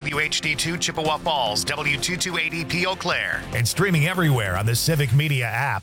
WHD2 Chippewa Falls, W228EP Eau Claire, and streaming everywhere on the Civic Media app.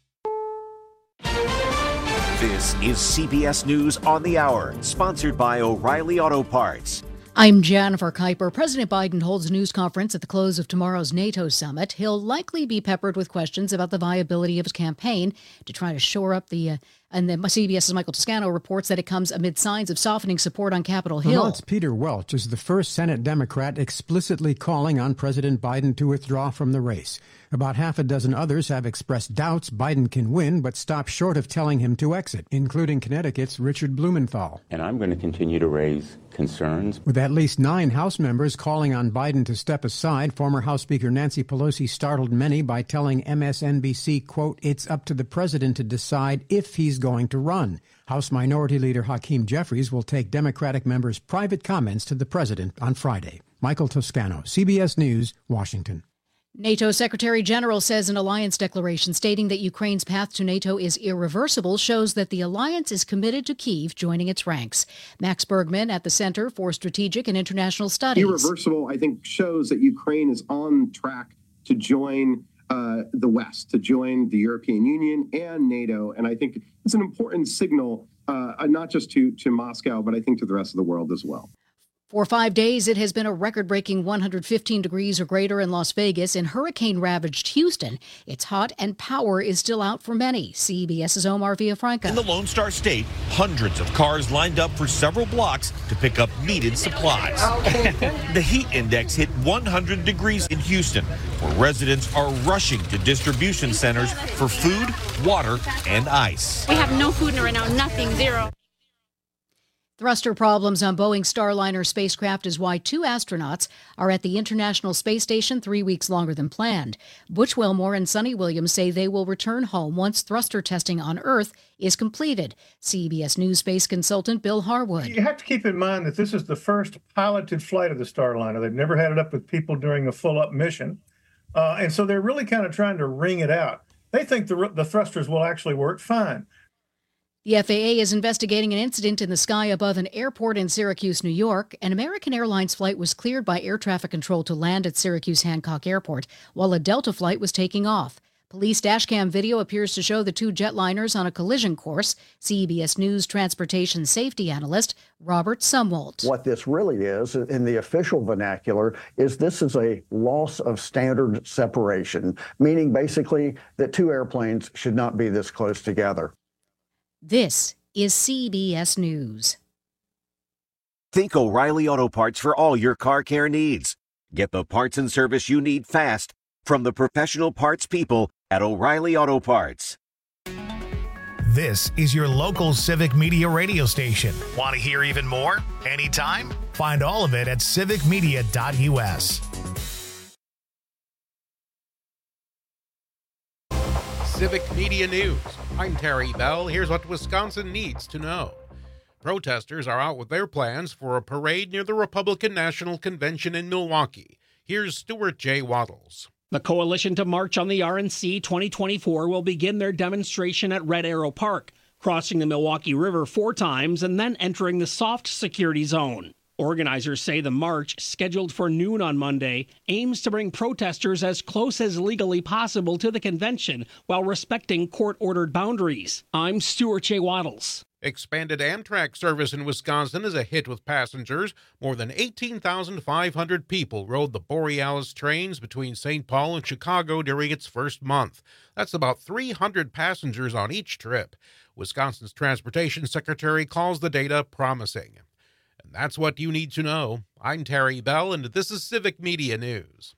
This is CBS News on the Hour, sponsored by O'Reilly Auto Parts. I'm Jennifer Kuiper. President Biden holds a news conference at the close of tomorrow's NATO summit. He'll likely be peppered with questions about the viability of his campaign to try to shore up and then CBS's Michael Toscano reports that it comes amid signs of softening support on Capitol Hill. Vermont's Peter Welch is the first Senate Democrat explicitly calling on President Biden to withdraw from the race. About half a dozen others have expressed doubts Biden can win, but stop short of telling him to exit, including Connecticut's Richard Blumenthal. And I'm going to continue to raise concerns. With at least 9 House members calling on Biden to step aside, former House Speaker Nancy Pelosi startled many by telling MSNBC, quote, "It's up to the president to decide if he's going to run." House Minority Leader Hakeem Jeffries will take Democratic members' private comments to the president on Friday. Michael Toscano, CBS News, Washington. NATO Secretary General says an alliance declaration stating that Ukraine's path to NATO is irreversible shows that the alliance is committed to Kyiv joining its ranks. Max Bergman at the Center for Strategic and International Studies. Irreversible, I think, shows that Ukraine is on track to join the West, to join the European Union and NATO. And I think it's an important signal, not just to Moscow, but I think to the rest of the world as well. For 5 days, it has been a record-breaking 115 degrees or greater in Las Vegas and hurricane-ravaged Houston. It's hot and power is still out for many. CBS's Omar Villafranca. In the Lone Star State, hundreds of cars lined up for several blocks to pick up needed supplies. The heat index hit 100 degrees in Houston, where residents are rushing to distribution centers for food, water, and ice. We have no food right now, nothing, zero. Thruster problems on Boeing Starliner spacecraft is why 2 astronauts are at the International Space Station 3 weeks longer than planned. Butch Wilmore and Sonny Williams say they will return home once thruster testing on Earth is completed. CBS News space consultant Bill Harwood. You have to keep in mind that this is the first piloted flight of the Starliner. They've never had it up with people during a full-up mission. And so they're really kind of trying to wring it out. They think the thrusters will actually work fine. The FAA is investigating an incident in the sky above an airport in Syracuse, New York. An American Airlines flight was cleared by air traffic control to land at Syracuse Hancock Airport, while a Delta flight was taking off. Police dashcam video appears to show the 2 jetliners on a collision course. CBS News transportation safety analyst Robert Sumwalt. What this really is, in the official vernacular, is this is a loss of standard separation, meaning basically that 2 airplanes should not be this close together. This is CBS News. Think O'Reilly Auto Parts for all your car care needs. Get the parts and service you need fast from the professional parts people at O'Reilly Auto Parts. This is your local Civic Media radio station. Want to hear even more? Anytime? Find all of it at civicmedia.us. Civic Media News. I'm Terry Bell. Here's what Wisconsin needs to know. Protesters are out with their plans for a parade near the Republican National Convention in Milwaukee. Here's Stuart J. Waddles. The Coalition to March on the RNC 2024 will begin their demonstration at Red Arrow Park, crossing the Milwaukee River 4 times and then entering the soft security zone. Organizers say the march, scheduled for noon on Monday, aims to bring protesters as close as legally possible to the convention while respecting court-ordered boundaries. I'm Stuart J. Waddles. Expanded Amtrak service in Wisconsin is a hit with passengers. More than 18,500 people rode the Borealis trains between St. Paul and Chicago during its first month. That's about 300 passengers on each trip. Wisconsin's Transportation Secretary calls the data promising. And that's what you need to know. I'm Terry Bell, and this is Civic Media News.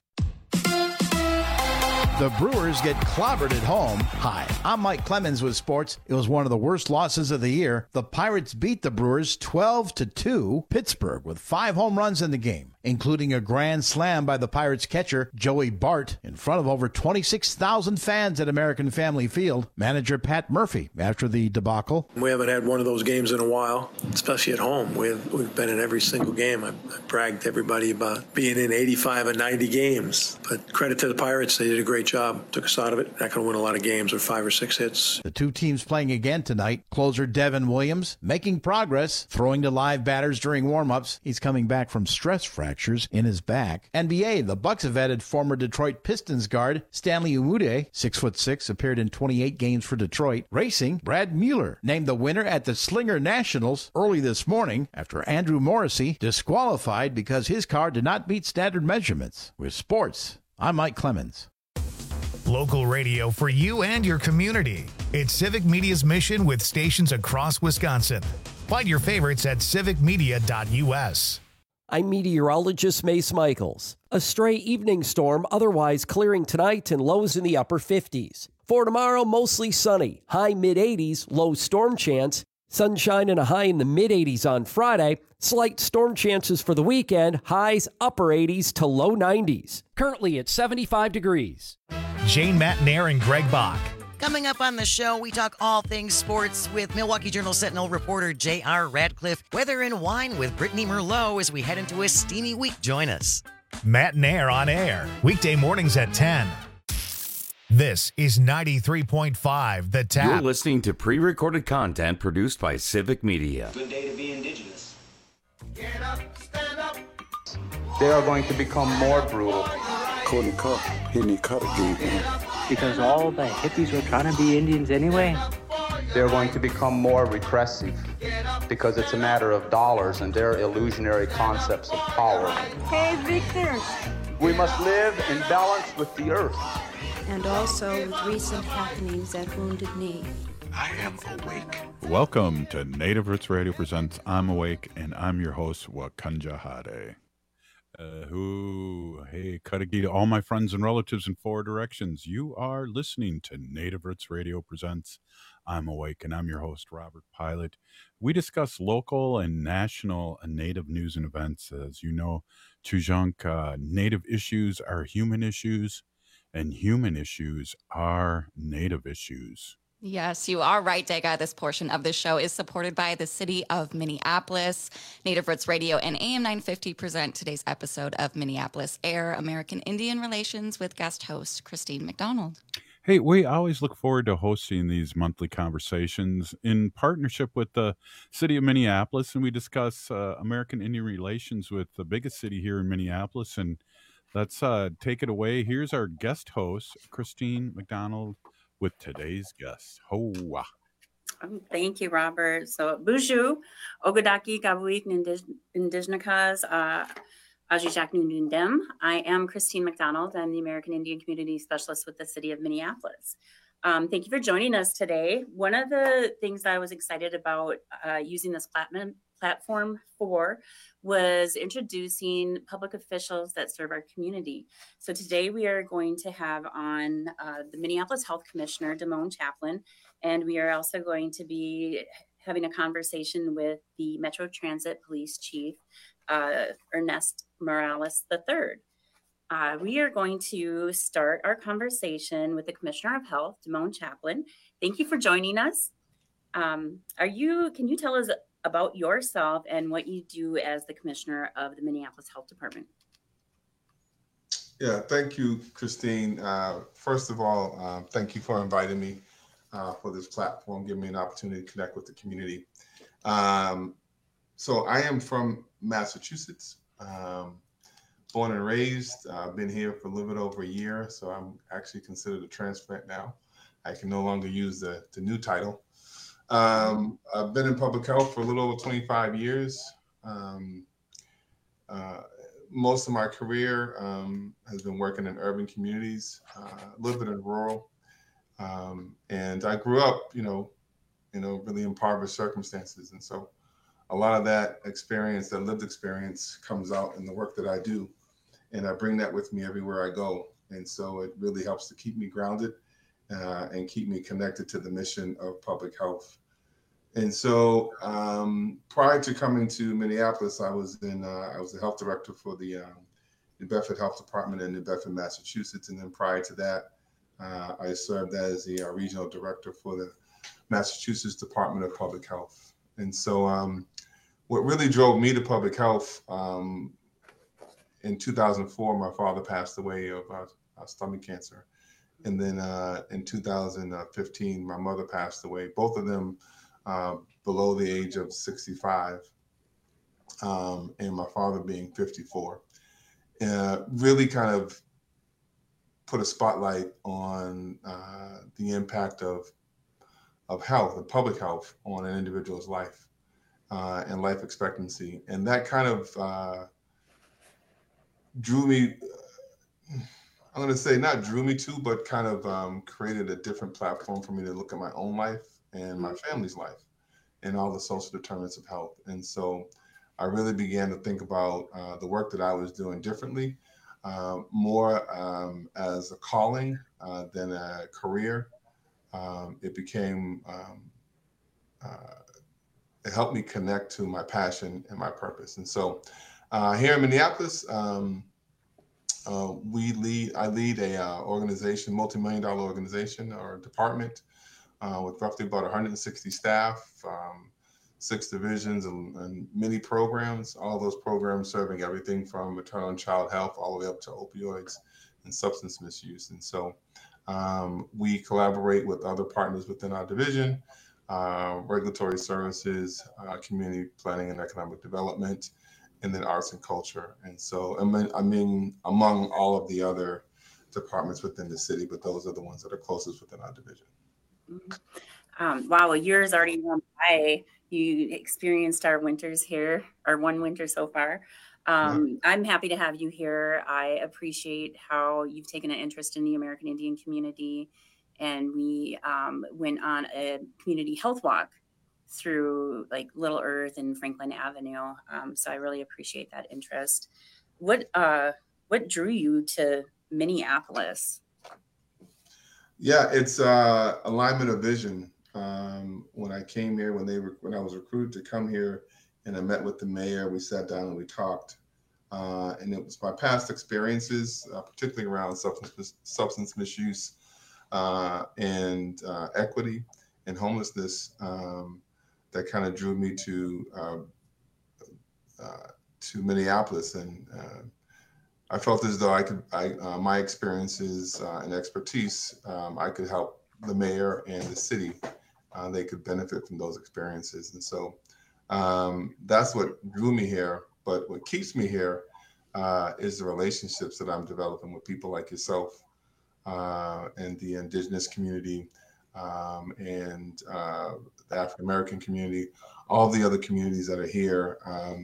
The Brewers get clobbered at home. Hi, I'm Mike Clemens with sports. It was one of the worst losses of the year. The Pirates beat the Brewers 12-2. Pittsburgh with 5 home runs in the game, including a grand slam by the Pirates catcher Joey Bart in front of over 26,000 fans at American Family Field. Manager Pat Murphy after the debacle. We haven't had one of those games in a while, especially at home. We've been in every single game. I bragged to everybody about being in 85 and 90 games. But credit to the Pirates, they did a great job, took us out of it. Not going to win a lot of games with 5 or 6 hits. The two teams playing again tonight. Closer Devin Williams making progress, throwing to live batters during warm-ups. He's coming back from stress fractures in his back. NBA, the Bucks have added former Detroit Pistons guard Stanley Umude, 6'6", appeared in 28 games for Detroit. Racing, Brad Mueller named the winner at the Slinger Nationals early this morning after Andrew Morrissey disqualified because his car did not meet standard measurements. With sports, I'm Mike Clemens. Local radio for you and your community. It's Civic Media's mission with stations across Wisconsin. Find your favorites at civicmedia.us. I'm meteorologist Mace Michaels. A stray evening storm otherwise clearing tonight and lows in the upper 50s. For tomorrow, mostly sunny, high mid-80s, low storm chance. Sunshine and a high in the mid-80s on Friday. Slight storm chances for the weekend, highs upper 80s to low 90s. Currently at 75 degrees. Jane Matnair and Greg Bach. Coming up on the show, we talk all things sports with Milwaukee Journal-Sentinel reporter J.R. Radcliffe. Weather and wine with Brittany Merlot as we head into a steamy week. Join us. Matnair on air, weekday mornings at 10. This is 93.5 The Tap. You're listening to pre-recorded content produced by Civic Media. Good day to be indigenous. Get up, stand up. They are going to become more brutal. Courtney Cup, Henry Cutter gave him. Because all the hippies were trying to be Indians anyway. They're going to become more repressive because it's a matter of dollars and their illusionary concepts of power. Hey, Victor. We must live in balance with the earth. And also with recent happenings at Wounded Knee. I am awake. Welcome to Native Roots Radio presents I'm Awake, and I'm your host, Wakanja Hade. Hey, Kadagita, all my friends and relatives in 4 directions. You are listening to Native Roots Radio presents I'm Awake, and I'm your host, Robert Pilot. We discuss local and national Native news and events. As you know, Tujunk, Native issues are human issues, and human issues are Native issues. Yes, you are right, Dega. This portion of the show is supported by the City of Minneapolis. Native Roots Radio and AM 950 present today's episode of Minneapolis Air, American Indian Relations with guest host Christine McDonald. Hey, we always look forward to hosting these monthly conversations in partnership with the City of Minneapolis, and we discuss American Indian relations with the biggest city here in Minneapolis. And let's take it away. Here's our guest host, Christine McDonald, with today's guest. Hoa. Thank you, Robert. So, Bushu, Ogodaki, Gabuik, Indijnakas, Ajijak Nundundem. I am Christine McDonald. I'm the American Indian Community Specialist with the City of Minneapolis. Thank you for joining us today. One of the things I was excited about using this platform for was introducing public officials that serve our community. So today we are going to have on the Minneapolis Health Commissioner, Damone Chaplin, and we are also going to be having a conversation with the Metro Transit Police Chief, Ernest Morales III. We are going to start our conversation with the Commissioner of Health, Damone Chaplin. Thank you for joining us. Can you tell us about yourself and what you do as the Commissioner of the Minneapolis Health Department? Yeah, thank you, Christine. First of all, thank you for inviting me for this platform, giving me an opportunity to connect with the community. So I am from Massachusetts, born and raised. I've been here for a little bit over a year, so I'm actually considered a transplant now. I can no longer use the new title. I've been in public health for a little over 25 years. Most of my career has been working in urban communities, a little bit in rural. And I grew up, really impoverished circumstances. And so a lot of that experience, that lived experience, comes out in the work that I do. And I bring that with me everywhere I go. And so it really helps to keep me grounded and keep me connected to the mission of public health. And so prior to coming to Minneapolis, I was the health director for the New Bedford Health Department in New Bedford, Massachusetts. And then prior to that, I served as the regional director for the Massachusetts Department of Public Health. And so what really drove me to public health, in 2004, my father passed away of stomach cancer. And then in 2015, my mother passed away, both of them below the age of 65, and my father being 54. Really kind of put a spotlight on the impact of health and public health on an individual's life and life expectancy. And that kind of drew me, I'm going to say not drew me to, but kind of created a different platform for me to look at my own life and my family's life and all the social determinants of health. And so I really began to think about the work that I was doing differently, more as a calling than a career. It became, it helped me connect to my passion and my purpose. And so here in Minneapolis, I lead a organization, multi-million-dollar organization or department with roughly about 160 staff, 6 divisions and many programs, all those programs serving everything from maternal and child health all the way up to opioids and substance misuse. And so we collaborate with other partners within our division, regulatory services, community planning and economic development, and then arts and culture. And so I mean among all of the other departments within the city, but those are the ones that are closest within our division. Wow, a year has already gone by. You experienced our winters here, or one winter so far. I'm happy to have you here. I appreciate how you've taken an interest in the American Indian community. And we went on a community health walk through like Little Earth and Franklin Avenue. So I really appreciate that interest. What drew you to Minneapolis? Yeah, it's alignment of vision. When I came here, when I was recruited to come here, and I met with the mayor, we sat down and we talked. And it was my past experiences, particularly around substance misuse and equity and homelessness, that kind of drew me to Minneapolis. And I felt as though my experiences and expertise, I could help the mayor and the city. They could benefit from those experiences. And so that's what drew me here. But what keeps me here is the relationships that I'm developing with people like yourself and the indigenous community and the African American community, all the other communities that are here.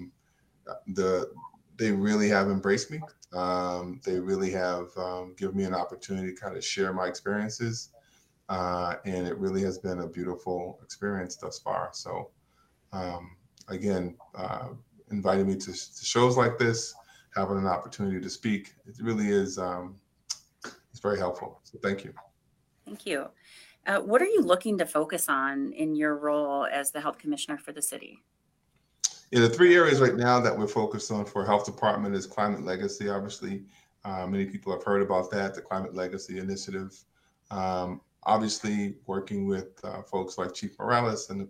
They really have embraced me. They really have given me an opportunity to kind of share my experiences. And it really has been a beautiful experience thus far. So again, inviting me to shows like this, having an opportunity to speak, it really is, it's very helpful. So thank you. Thank you. What are you looking to focus on in your role as the health commissioner for the city? Yeah, the 3 areas right now that we're focused on for health department is climate legacy. Obviously, many people have heard about that, the Climate Legacy Initiative. Obviously, working with folks like Chief Morales and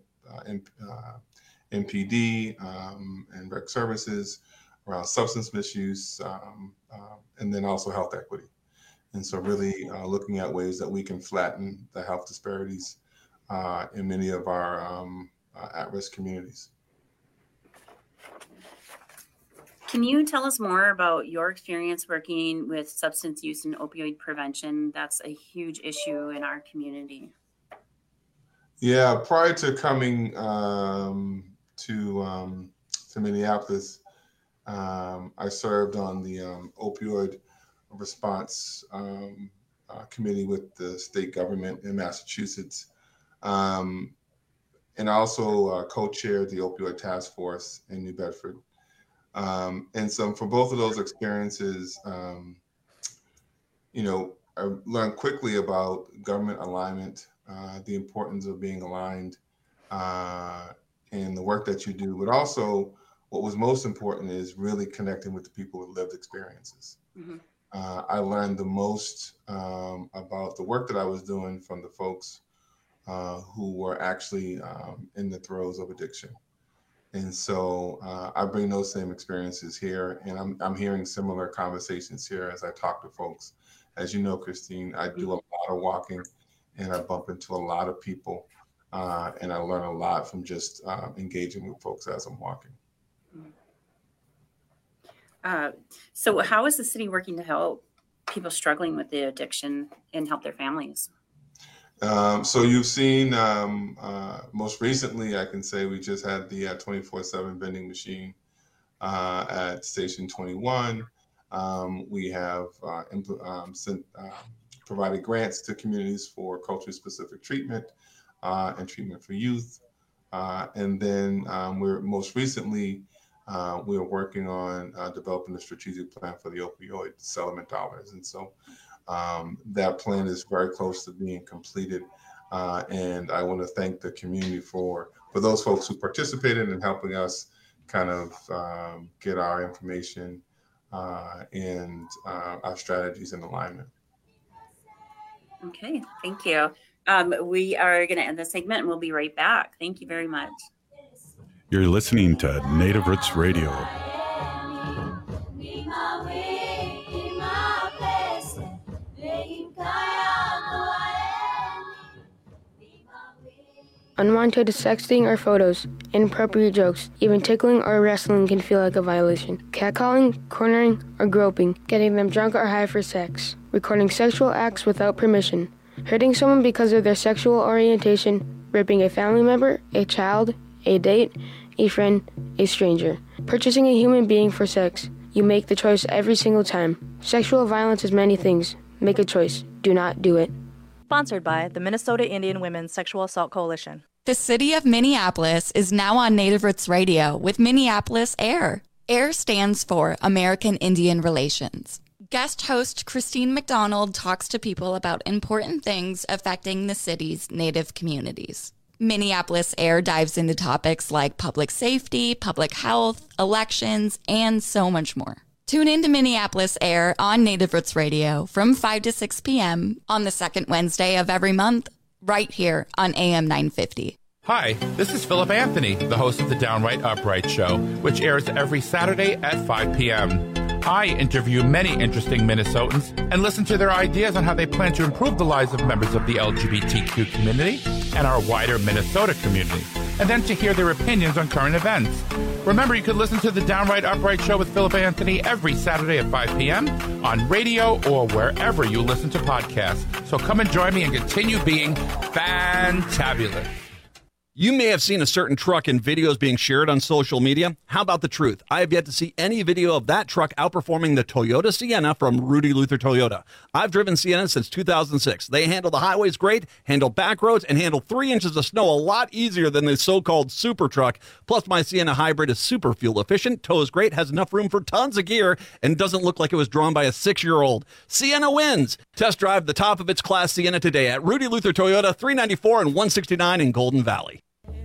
MPD and Rec Services around substance misuse, and then also health equity. And so really looking at ways that we can flatten the health disparities in many of our at-risk communities. Can you tell us more about your experience working with substance use and opioid prevention? That's a huge issue in our community. Yeah, prior to coming to Minneapolis, I served on the opioid response committee with the state government in Massachusetts, and I also co-chaired the opioid task force in New Bedford. And so for both of those experiences, I learned quickly about government alignment, the importance of being aligned in the work that you do, but also what was most important is really connecting with the people with lived experiences. Mm-hmm. I learned the most about the work that I was doing from the folks who were actually in the throes of addiction. And so I bring those same experiences here, and I'm hearing similar conversations here as I talk to folks as you know, Christine, I do a lot of walking, and I bump into a lot of people, and I learn a lot from just engaging with folks as I'm walking. So how is the city working to help people struggling with the addiction and help their families? So you've seen, most recently, I can say we just had the 24/7 vending machine at Station 21. We have provided grants to communities for culturally specific treatment and treatment for youth. And then we're most recently, we're working on developing a strategic plan for the opioid settlement dollars. And so that plan is very close to being completed. And I want to thank the community for those folks who participated in helping us kind of get our information and our strategies in alignment. Okay, thank you. We are going to end the segment and we'll be right back. Thank you very much. You're listening to Native Roots Radio. Unwanted sexting or photos, inappropriate jokes, even tickling or wrestling can feel like a violation. Catcalling, cornering, or groping, getting them drunk or high for sex, recording sexual acts without permission, hurting someone because of their sexual orientation, raping a family member, a child, a date, a friend, a stranger, purchasing a human being for sex. You make the choice every single time. Sexual violence is many things. Make a choice. Do not do it. Sponsored by the Minnesota Indian Women's Sexual Assault Coalition. The city of Minneapolis is now on Native Roots Radio with Minneapolis AIR. AIR stands for American Indian Relations. Guest host Christine McDonald talks to people about important things affecting the city's Native communities. Minneapolis AIR dives into topics like public safety, public health, elections, and so much more. Tune in to Minneapolis AIR on Native Roots Radio from 5 to 6 p.m. on the second Wednesday of every month, right here on AM 950. Hi, this is Philip Anthony, the host of the Downright Upright Show, which airs every Saturday at 5 p.m. I interview many interesting Minnesotans and listen to their ideas on how they plan to improve the lives of members of the LGBTQ community and our wider Minnesota community, and then to hear their opinions on current events. Remember, you can listen to the Downright Upright Show with Philip Anthony every Saturday at 5 p.m. on radio or wherever you listen to podcasts. So come and join me and continue being fantabulous. You may have seen a certain truck in videos being shared on social media. How about the truth? I have yet to see any video of that truck outperforming the Toyota Sienna from Rudy Luther Toyota. I've driven Sienna since 2006. They handle the highways great, handle back roads, and handle 3 inches of snow a lot easier than the so-called super truck. Plus, my Sienna Hybrid is super fuel efficient, tows great, has enough room for tons of gear, and doesn't look like it was drawn by a 6-year-old. Sienna wins! Test drive the top of its class Sienna today at Rudy Luther Toyota, 394 and 169 in Golden Valley.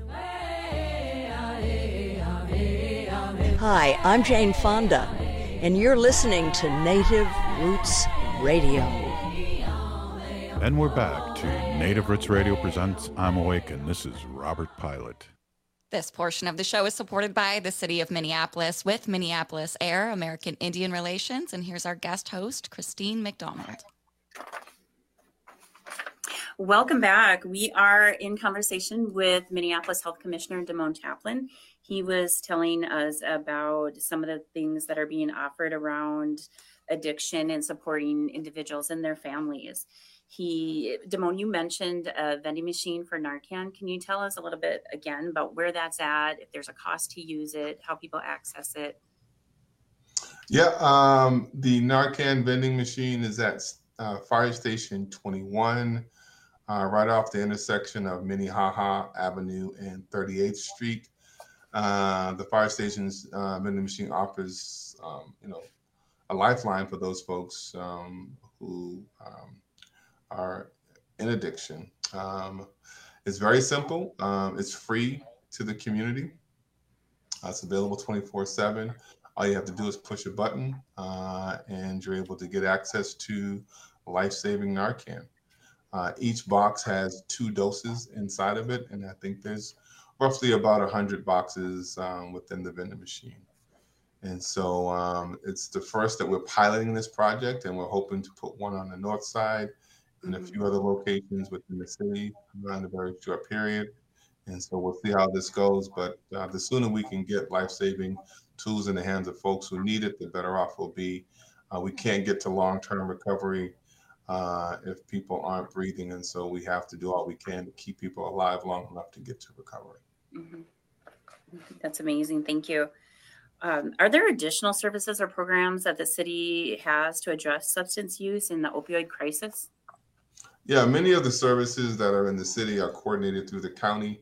Hi, I'm Jane Fonda, and you're listening to Native Roots Radio. And we're back to Native Roots Radio presents I'm Awakened. This is Robert Pilot. This portion of the show is supported by the city of Minneapolis with Minneapolis AIR, American Indian Relations. And here's our guest host, Christine McDonald. Welcome back. We are in conversation with Minneapolis Health Commissioner Damone Chaplin. He was telling us about some of the things that are being offered around addiction and supporting individuals and their families. Damone, you mentioned a vending machine for Narcan. Can you tell us a little bit again about where that's at, if there's a cost to use it, how people access it? Yeah, the Narcan vending machine is at Fire Station 21, right off the intersection of Minnehaha Avenue and 38th Street. The fire station's vending machine offers, a lifeline for those folks who are in addiction. It's very simple. It's free to the community. It's available 24/7. All you have to do is push a button and you're able to get access to life-saving Narcan. Each box has 2 doses inside of it, and I think there's roughly about 100 boxes within the vending machine. And so it's the first that we're piloting this project, and we're hoping to put one on the north side and a few other locations within the city in a very short period. And so we'll see how this goes. But the sooner we can get life-saving tools in the hands of folks who need it, the better off we'll be. We can't get to long-term recovery if people aren't breathing. And so we have to do all we can to keep people alive long enough to get to recovery. Mm-hmm. That's amazing. Thank you. Are there additional services or programs that the city has to address substance use in the opioid crisis? Yeah, many of the services that are in the city are coordinated through the county,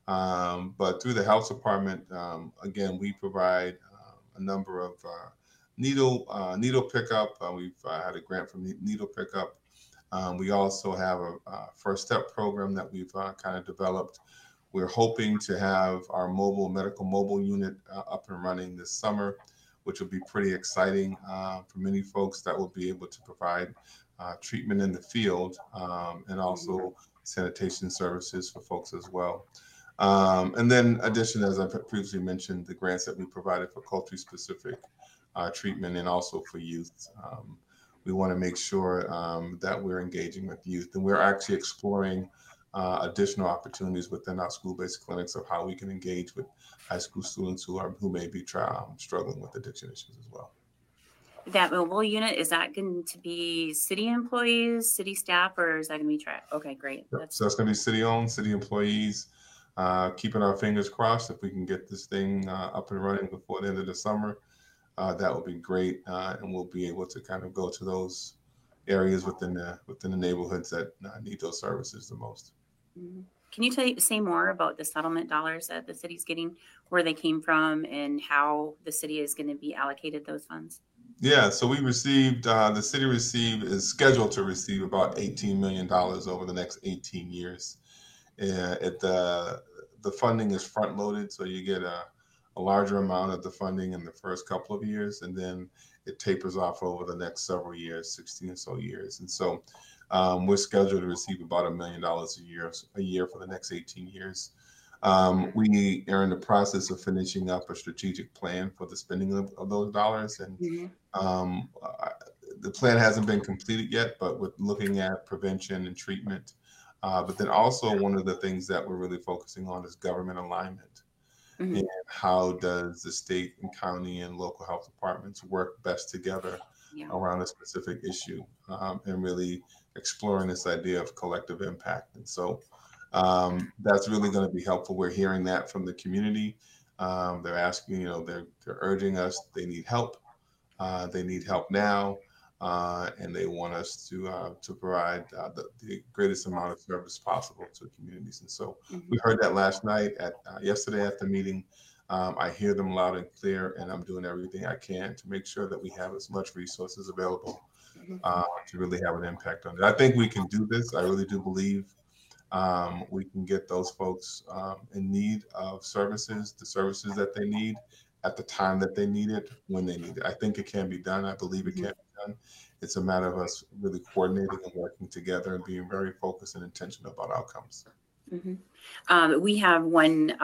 but through the health department, again, we provide a number of needle pickup. We've had a grant from Needle Pickup. We also have a First Step program that we've kind of developed. We're hoping to have our medical mobile unit up and running this summer, which will be pretty exciting for many folks that will be able to provide treatment in the field and also sanitation services for folks as well. And then addition, as I previously mentioned, the grants that we provided for culture-specific treatment and also for youth. We want to make sure that we're engaging with youth, and we're actually exploring additional opportunities within our school-based clinics of how we can engage with high school students who may be struggling with addiction issues as well. That mobile unit, is that going to be city employees, city staff, or is that going to be Okay, great. So that's going to be city-owned, city employees. Keeping our fingers crossed if we can get this thing up and running before the end of the summer. That would be great, and we'll be able to kind of go to those areas within the neighborhoods that need those services the most. Mm-hmm. Can you say more about the settlement dollars that the city's getting, where they came from, and how the city is going to be allocated those funds? Yeah, so we received, the city is scheduled to receive about $18 million over the next 18 years. The funding is front loaded, so you get a larger amount of the funding in the first couple of years, and then it tapers off over the next several years, 16 or so years. And so we're scheduled to receive about $1 million a year for the next 18 years. We are in the process of finishing up a strategic plan for the spending of those dollars. And the plan hasn't been completed yet, but we're looking at prevention and treatment. But then also one of the things that we're really focusing on is government alignment. Mm-hmm. And how does the state and county and local health departments work best together around a specific issue, and really exploring this idea of collective impact. And so that's really going to be helpful. We're hearing that from the community. They're asking, they're urging us, they need help. They need help now. And they want us to provide the greatest amount of service possible to communities. And so we heard that last night yesterday at the meeting. I hear them loud and clear, and I'm doing everything I can to make sure that we have as much resources available to really have an impact on it. I think we can do this. I really do believe we can get those folks in need of the services that they need at the time that they need it, when they need it. I think it can be done. I believe it can be done. It's a matter of us really coordinating and working together and being very focused and intentional about outcomes. Mm-hmm. We have one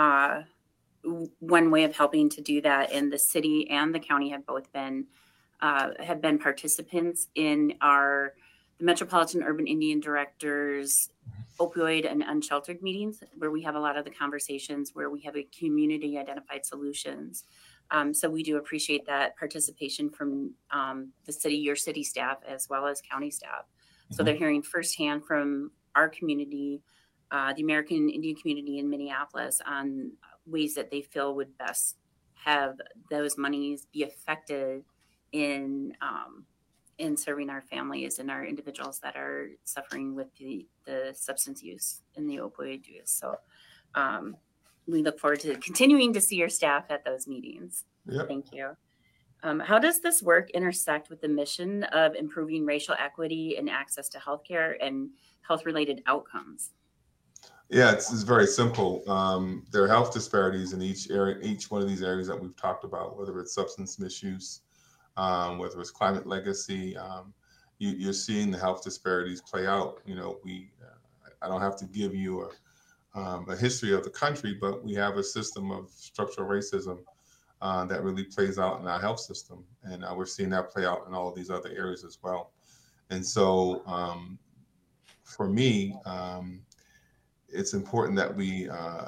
way of helping to do that, and the city and the county have both been participants in the Metropolitan Urban Indian Directors opioid and unsheltered meetings, where we have a lot of the conversations where we have a community identified solutions. So we do appreciate that participation from the city, your city staff, as well as county staff. So they're hearing firsthand from our community, the American Indian community in Minneapolis, on ways that they feel would best have those monies be effective in serving our families and our individuals that are suffering with the substance use and the opioid use. So we look forward to continuing to see your staff at those meetings. Yep. Thank you. How does this work intersect with the mission of improving racial equity and access to healthcare and health-related outcomes? Yeah, it's very simple. There are health disparities in each one of these areas that we've talked about, whether it's substance misuse, whether it's climate legacy. You're seeing the health disparities play out. I don't have to give you a history of the country, but we have a system of structural racism that really plays out in our health system. And we're seeing that play out in all of these other areas as well. And so for me, it's important that we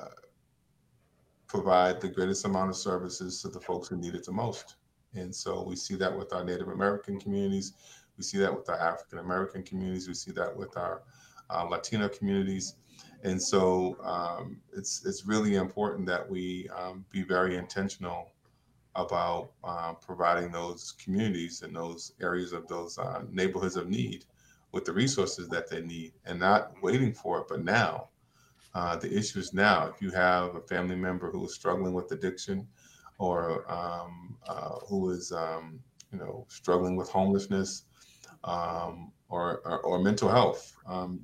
provide the greatest amount of services to the folks who need it the most. And so we see that with our Native American communities. We see that with our African American communities. We see that with our Latino communities. And so it's really important that we be very intentional about providing those communities and those areas of those neighborhoods of need with the resources that they need, and not waiting for it, but now. The issue is now. If you have a family member who is struggling with addiction, or who is struggling with homelessness, or mental health,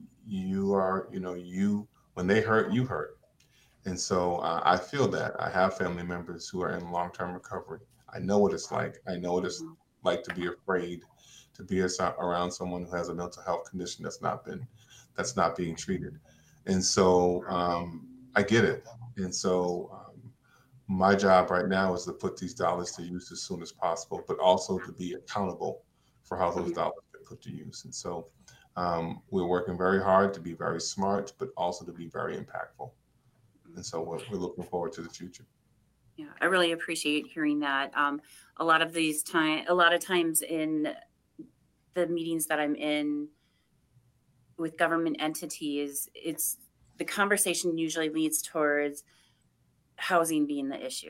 when they hurt, you hurt. And so I feel that. I have family members who are in long-term recovery. I know what it's like. I know what it's like to be afraid to be around someone who has a mental health condition that's not being treated. And so I get it. And so my job right now is to put these dollars to use as soon as possible, but also to be accountable for how those dollars get put to use. And so we're working very hard to be very smart, but also to be very impactful. And so we're looking forward to the future. Yeah, I really appreciate hearing that. A lot of times in the meetings that I'm in with government entities, it's the conversation usually leads towards housing being the issue.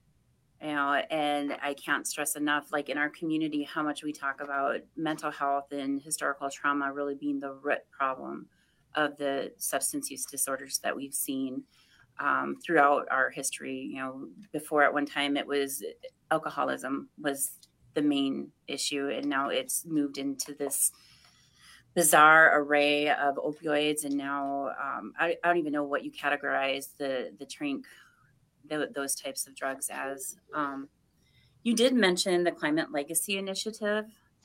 And I can't stress enough, like in our community, how much we talk about mental health and historical trauma really being the root problem of the substance use disorders that we've seen throughout our history. Before at one time it was alcoholism was the main issue, and now it's moved into this bizarre array of opioids. And now I don't even know what you categorize the drink, those types of drugs as. You did mention the Climate Legacy Initiative.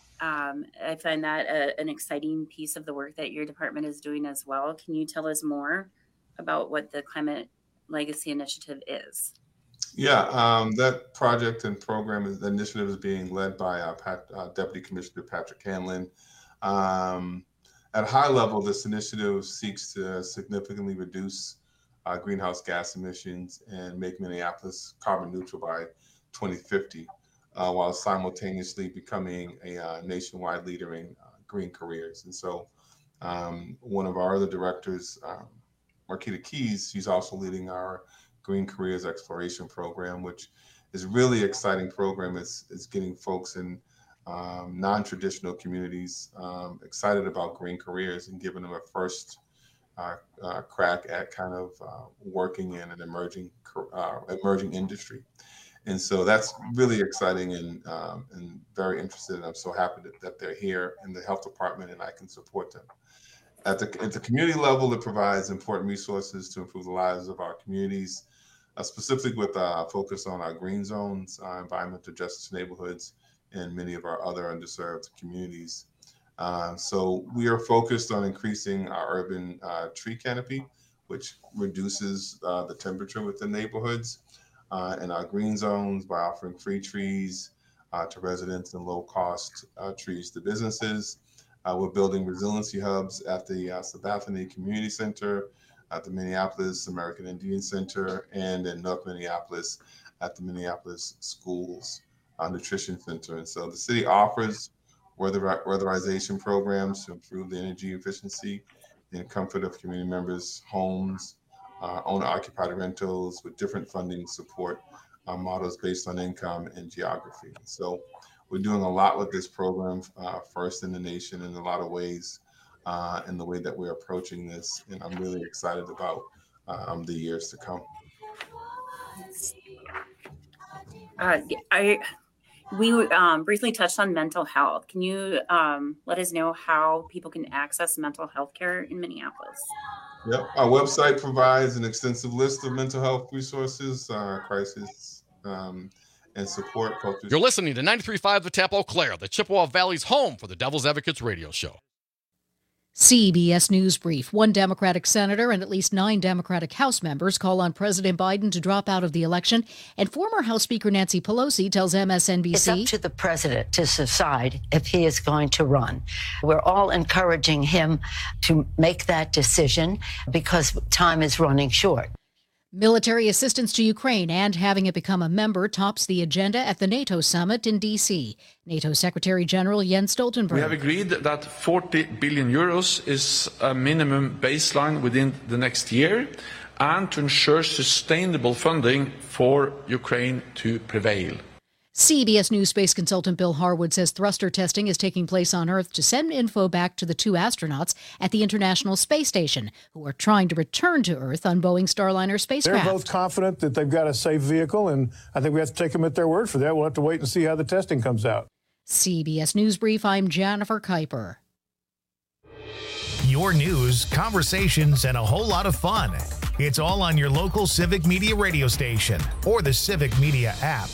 I find that an exciting piece of the work that your department is doing as well. Can you tell us more about what the Climate Legacy Initiative is? Yeah, that project and program, the initiative is being led by Deputy Commissioner Patrick Hanlon. At a high level, this initiative seeks to significantly reduce greenhouse gas emissions and make Minneapolis carbon neutral by 2050, while simultaneously becoming a nationwide leader in green careers. And so one of our other directors, Marquita Keys, she's also leading our Green Careers Exploration Program, which is a really exciting program. It's getting folks in non-traditional communities excited about green careers and giving them a first crack at kind of working in an emerging industry. And so that's really exciting and very interested. And I'm so happy that they're here in the health department and I can support them. At the community level, it provides important resources to improve the lives of our communities, specifically with a focus on our green zones, environmental justice neighborhoods, and many of our other underserved communities. So we are focused on increasing our urban tree canopy, which reduces the temperature within neighborhoods, and our green zones by offering free trees to residents and low-cost trees to businesses. We're building resiliency hubs at the Sabathani Community Center, at the Minneapolis American Indian Center, and in North Minneapolis at the Minneapolis Schools Nutrition Center. And so the city offers weatherization programs to improve the energy efficiency and comfort of community members' homes, owner-occupied rentals with different funding support models based on income and geography. So we're doing a lot with this program, first in the nation in a lot of ways, in the way that we're approaching this. And I'm really excited about the years to come. We briefly touched on mental health. Can you let us know how people can access mental health care in Minneapolis? Yep, our website provides an extensive list of mental health resources, crisis, and support. You're listening to 93.5 The Tap Eau Claire, the Chippewa Valley's home for the Devil's Advocates radio show. CBS News Brief. One Democratic senator and at least 9 Democratic House members call on President Biden to drop out of the election. And former House Speaker Nancy Pelosi tells MSNBC, it's up to the president to decide if he is going to run. We're all encouraging him to make that decision because time is running short. Military assistance to Ukraine and having it become a member tops the agenda at the NATO summit in D.C. NATO Secretary General Jens Stoltenberg. We have agreed that 40 billion euros is a minimum baseline within the next year and to ensure sustainable funding for Ukraine to prevail. CBS News space consultant Bill Harwood says thruster testing is taking place on Earth to send info back to the 2 astronauts at the International Space Station who are trying to return to Earth on Boeing Starliner spacecraft. They're both confident that they've got a safe vehicle, and I think we have to take them at their word for that. We'll have to wait and see how the testing comes out. CBS News Brief, I'm Jennifer Kuiper. Your news, conversations, and a whole lot of fun. It's all on your local Civic Media radio station or the Civic Media app.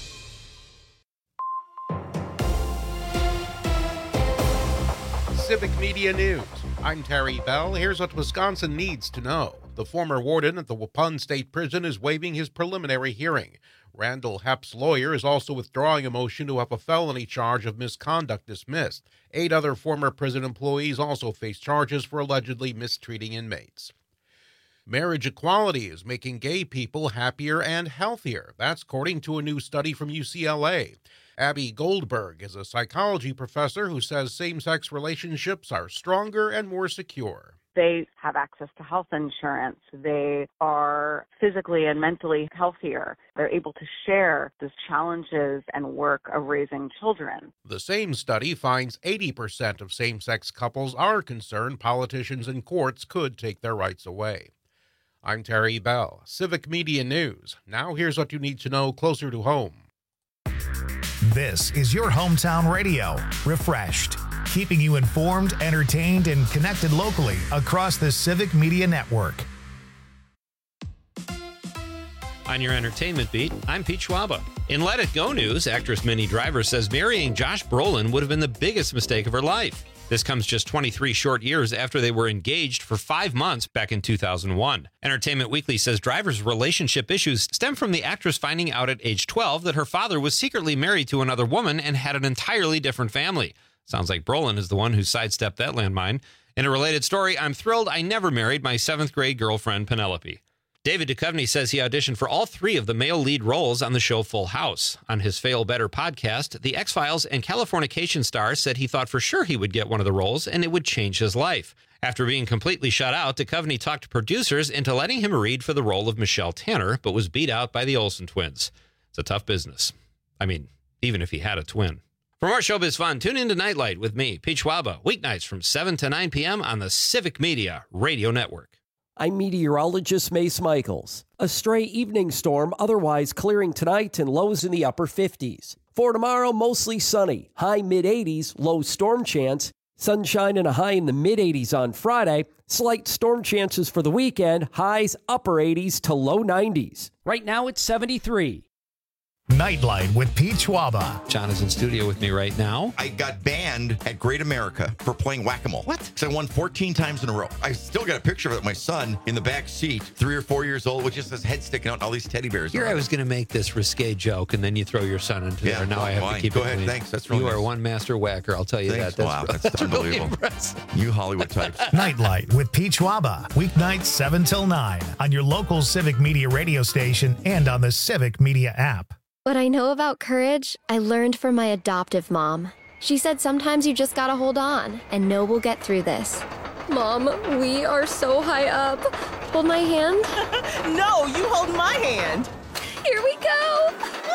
Civic Media News. I'm Terry Bell. Here's what Wisconsin needs to know. The former warden at the Waupun State Prison is waiving his preliminary hearing. Randall Hepp's lawyer is also withdrawing a motion to have a felony charge of misconduct dismissed. 8 other former prison employees also face charges for allegedly mistreating inmates. Marriage equality is making gay people happier and healthier. That's according to a new study from UCLA. Abby Goldberg is a psychology professor who says same-sex relationships are stronger and more secure. They have access to health insurance. They are physically and mentally healthier. They're able to share the challenges and work of raising children. The same study finds 80% of same-sex couples are concerned politicians and courts could take their rights away. I'm Terry Bell, Civic Media News. Now here's what you need to know closer to home. This is your hometown radio, refreshed, keeping you informed, entertained, and connected locally across the Civic Media Network. On your entertainment beat, I'm Pete Schwaba. In Let It Go news, actress Minnie Driver says marrying Josh Brolin would have been the biggest mistake of her life. This comes just 23 short years after they were engaged for 5 months back in 2001. Entertainment Weekly says Driver's relationship issues stem from the actress finding out at age 12 that her father was secretly married to another woman and had an entirely different family. Sounds like Brolin is the one who sidestepped that landmine. In a related story, I'm thrilled I never married my 7th grade girlfriend, Penelope. David Duchovny says he auditioned for all 3 of the male lead roles on the show Full House. On his Fail Better podcast, the X-Files and Californication star said he thought for sure he would get one of the roles and it would change his life. After being completely shut out, Duchovny talked to producers into letting him read for the role of Michelle Tanner, but was beat out by the Olsen twins. It's a tough business. I mean, even if he had a twin. For more showbiz fun, tune in to Nightlight with me, Pete Schwaba, weeknights from 7 to 9 p.m. on the Civic Media Radio Network. I'm meteorologist Mace Michaels. A stray evening storm otherwise clearing tonight and lows in the upper 50s. For tomorrow, mostly sunny, high mid-80s, low storm chance. Sunshine and a high in the mid-80s on Friday. Slight storm chances for the weekend, highs upper 80s to low 90s. Right now it's 73. Nightlight with Pete Schwaba. John is in studio with me right now. I got banned at Great America for playing whack-a-mole. What? Because I won 14 times in a row. I still got a picture of it, my son in the back seat, 3 or 4 years old, with just his head sticking out and all these teddy bears. Here I was going to make this risque joke, and then you throw your son into there. Now I have to keep it clean. Thanks. That's really You nice. are one master whacker, I'll tell you that. Wow, that's unbelievable. Really You Hollywood types. Nightlight with Pete Schwaba. Weeknights 7 till 9 on your local Civic Media radio station and on the Civic Media app. What I know about courage, I learned from my adoptive mom. She said sometimes you just gotta hold on and know we'll get through this. Mom, we are so high up. Hold my hand. No, you hold my hand. Here we go.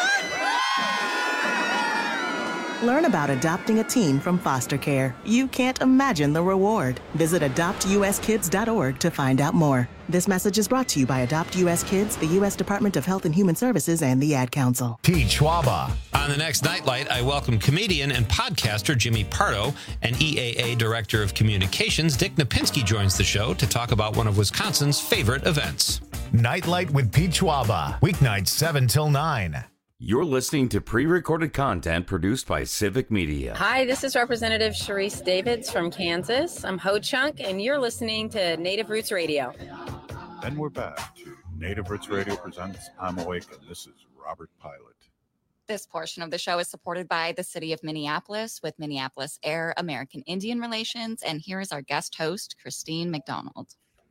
Learn about adopting a teen from foster care. You can't imagine the reward. Visit adoptuskids.org to find out more. This message is brought to you by Adopt U.S. Kids, the U.S. Department of Health and Human Services, and the Ad Council. Pete Schwaba. On the next Nightlight, I welcome comedian and podcaster Jimmy Pardo and EAA Director of Communications Dick Napinski joins the show to talk about one of Wisconsin's favorite events. Nightlight with Pete Schwaba. Weeknights 7 till 9. You're listening to pre-recorded content produced by Civic Media. Hi, this is Representative Sharice Davids from Kansas. I'm Ho Chunk, and you're listening to Native Roots Radio. And we're back to Native Roots Radio presents I'm Awake, and this is Robert Pilot. This portion of the show is supported by the City of Minneapolis with Minneapolis Air American Indian Relations. And here is our guest host, Christine McDonald.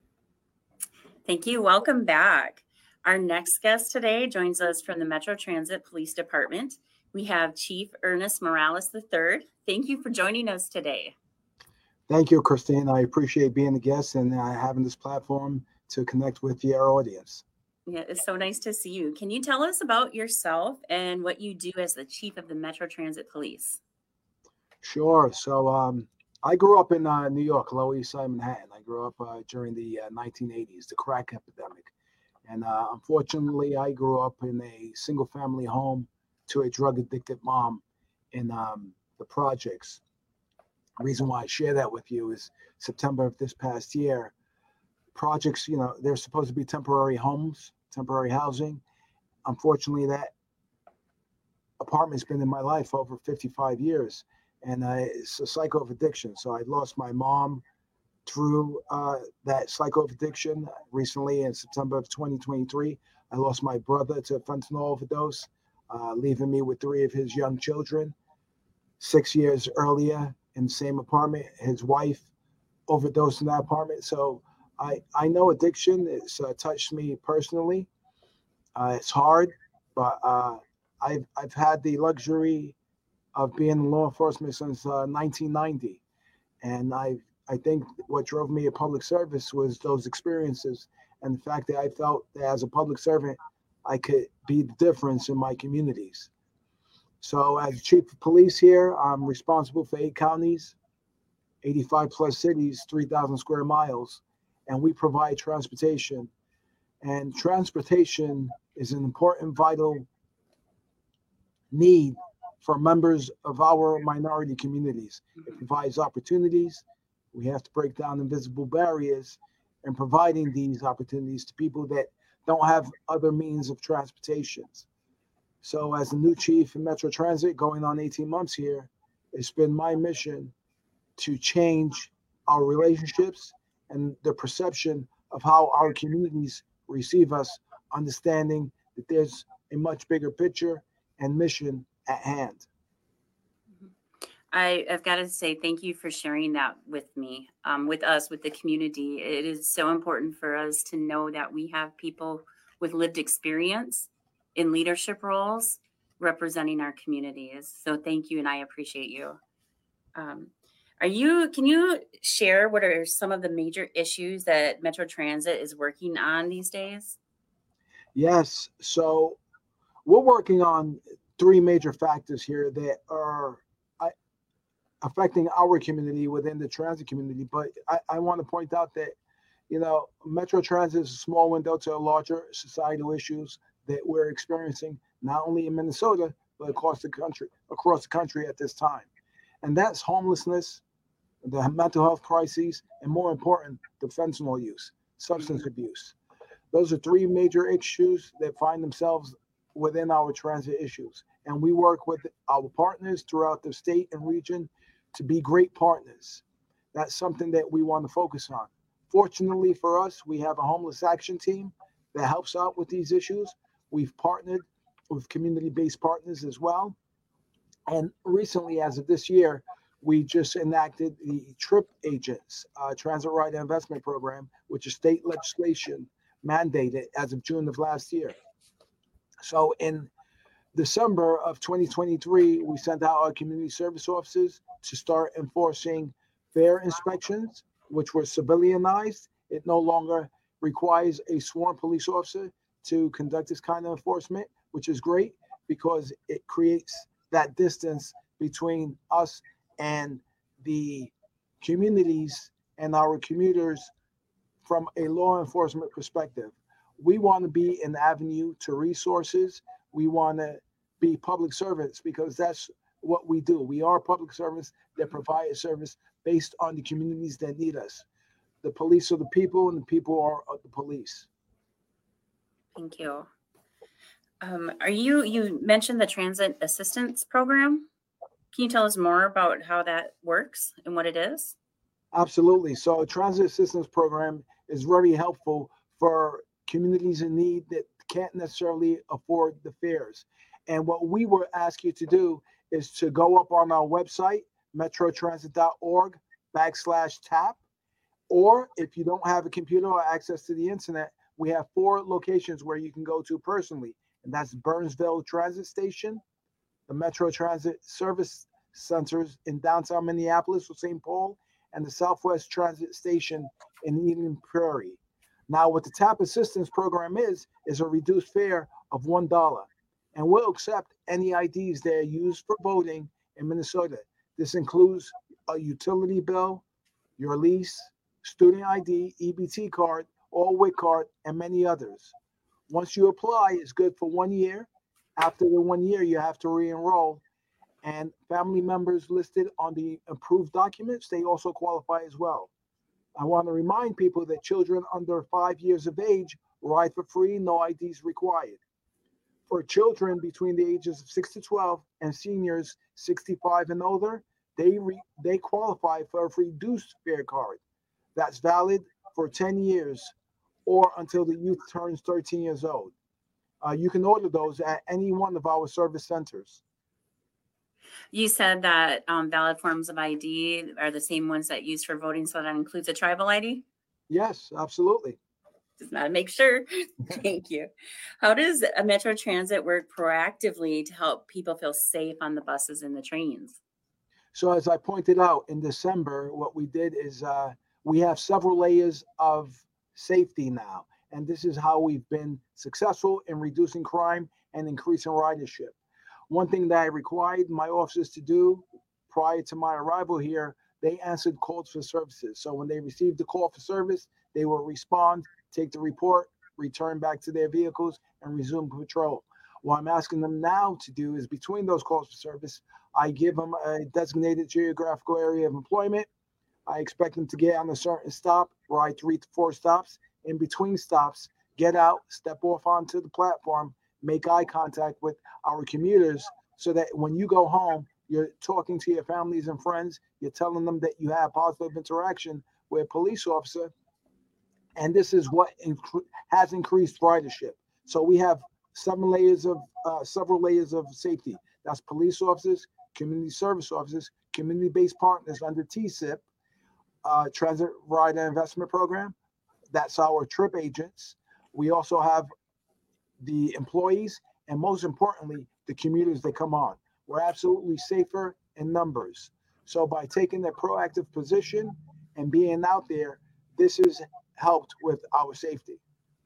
Thank you. Welcome back. Our next guest today joins us from the Metro Transit Police Department. We have Chief Ernest Morales III. Thank you for joining us today. Thank you, Christine. I appreciate being a guest and having this platform to connect with your audience. Yeah, it's so nice to see you. Can you tell us about yourself and what you do as the Chief of the Metro Transit Police? Sure. So I grew up in New York, Lower East Side, Manhattan. I grew up during the 1980s, the crack epidemic. And unfortunately, I grew up in a single-family home to a drug-addicted mom in the projects. The reason why I share that with you is September of this past year, projects, they're supposed to be temporary homes, temporary housing. Unfortunately, that apartment's been in my life over 55 years, and it's a cycle of addiction. So I lost my mom through that cycle of addiction. Recently, in September of 2023, I lost my brother to a fentanyl overdose, leaving me with 3 of his young children. 6 years earlier, in the same apartment, his wife overdosed in that apartment. So I know addiction. It's touched me personally. It's hard, but I've had the luxury of being in law enforcement since 1990, and I think what drove me to public service was those experiences and the fact that I felt that as a public servant, I could be the difference in my communities. So as Chief of Police here, I'm responsible for 8 counties, 85 plus cities, 3,000 square miles, and we provide transportation. And transportation is an important, vital need for members of our minority communities. It provides opportunities. We have to break down invisible barriers and providing these opportunities to people that don't have other means of transportation. So as a new chief in Metro Transit, going on 18 months here, it's been my mission to change our relationships and the perception of how our communities receive us, understanding that there's a much bigger picture and mission at hand. I've got to say thank you for sharing that with me, with us, with the community. It is so important for us to know that we have people with lived experience in leadership roles representing our communities. So thank you, and I appreciate you. Can you share what are some of the major issues that Metro Transit is working on these days? Yes. So we're working on 3 major factors here that are affecting our community within the transit community. But I want to point out that, Metro Transit is a small window to larger societal issues that we're experiencing, not only in Minnesota, but across the country at this time. And that's homelessness, the mental health crises, and more important, the fentanyl use, substance abuse. Those are 3 major issues that find themselves within our transit issues. And we work with our partners throughout the state and region to be great partners. That's something that we want to focus on. Fortunately for us, we have a homeless action team that helps out with these issues. We've partnered with community-based partners as well. And recently, as of this year, we just enacted the TRIP Agents, Transit Rider Investment Program, which is state legislation mandated as of June of last year. So in December of 2023, we sent out our community service officers to start enforcing fare inspections, which were civilianized. It no longer requires a sworn police officer to conduct this kind of enforcement, which is great because it creates that distance between us and the communities and our commuters from a law enforcement perspective. We want to be an avenue to resources. We want to be public servants because that's what we do. We are public servants that provide a service based on the communities that need us. The police are the people and the people are the police. Thank you. You mentioned the transit assistance program. Can you tell us more about how that works and what it is? Absolutely. So a transit assistance program is very helpful for communities in need that can't necessarily afford the fares. And what we will ask you to do is to go up on our website, metrotransit.org/tap. Or if you don't have a computer or access to the internet, we have 4 locations where you can go to personally. And that's Burnsville Transit Station, the Metro Transit Service Centers in downtown Minneapolis with St. Paul, and the Southwest Transit Station in Eden Prairie. Now, what the TAP Assistance Program is a reduced fare of $1. And we'll accept any IDs that are used for voting in Minnesota. This includes a utility bill, your lease, student ID, EBT card, or WIC card, and many others. Once you apply, it's good for 1 year. After the 1 year, you have to re-enroll. And family members listed on the approved documents, they also qualify as well. I want to remind people that children under 5 years of age ride for free, no IDs required. For children between the ages of 6 to 12 and seniors 65 and older, they qualify for a reduced fare card. That's valid for 10 years or until the youth turns 13 years old. You can order those at any one of our service centers. You said that valid forms of ID are the same ones that used for voting, so that includes a tribal ID? Yes, absolutely. Just want to make sure. Thank you. How does Metro Transit work proactively to help people feel safe on the buses and the trains? So as I pointed out in December, what we did is we have several layers of safety now. And this is how we've been successful in reducing crime and increasing ridership. One thing that I required my officers to do prior to my arrival here, they answered calls for services. So when they received the call for service, they will respond, take the report, return back to their vehicles, and resume patrol. What I'm asking them now to do is between those calls for service, I give them a designated geographical area of employment. I expect them to get on a certain stop, ride 3 to 4 stops. In between stops, get out, step off onto the platform, make eye contact with our commuters so that when you go home, you're talking to your families and friends, you're telling them that you have positive interaction with a police officer. And this is what has increased ridership. So we have several layers of safety. That's police officers, community service officers, community-based partners under TSIP, Transit Rider Investment Program. That's our trip agents. We also have the employees, and most importantly, the commuters that come on. We're absolutely safer in numbers. So by taking a proactive position and being out there, this has helped with our safety.